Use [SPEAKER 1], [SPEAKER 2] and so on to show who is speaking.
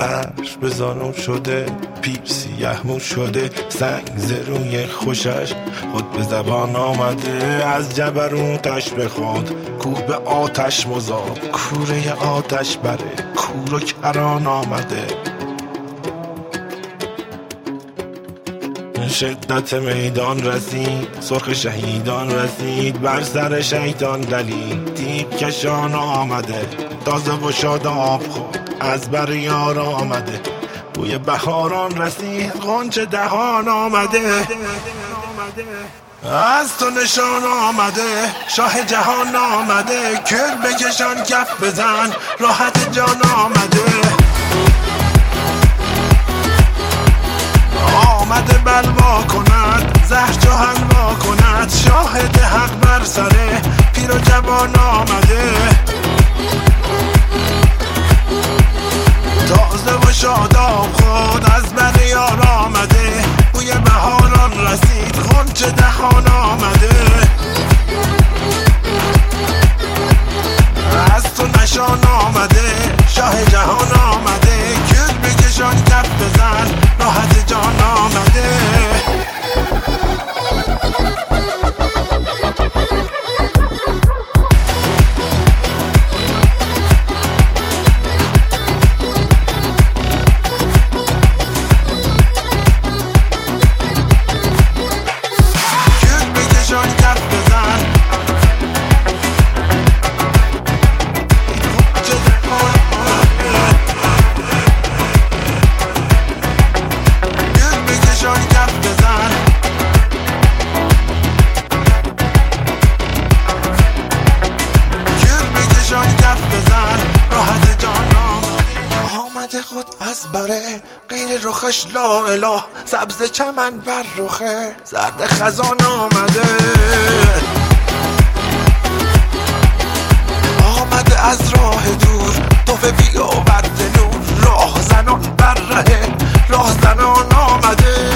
[SPEAKER 1] عرش به زانو شده، پیش سیه مو شده، سنگ زروی خوشش خود به زبان آمده. از جبروتش به خود کوه به آتش مذاب، کوره آتش بره کور و کران آمده. شدت میدان رسید، سرخ شهیدان رسید، بر سر شیطان دلید تیغ کشان آمده. تازه و شاداب خود از بر یار آمده، بوی بهاران رسید غنچه دهان آمده. از تو نشان آمده، شاه جهان آمده، کل بکشان کف بزن راحت جان آمده. آمده بلوا کند، زهر چو حلوا کند، شاهد حق بر سره پیر و جوان آمده. تازه و شاداب خود از بر یار آمده، بوی بهاران رسید غنچه دهان آمده. از تو نشان آمده، شاه جهان آمده، کل بکشان کف بزن راحت جان آمده. خود از بره غیر رخش لا اله، سبز چمن بر رخه زرد خزان آمده. آمده از راه دور توفه بی آورد نور، راه زنان بر ره راه زنان آمده.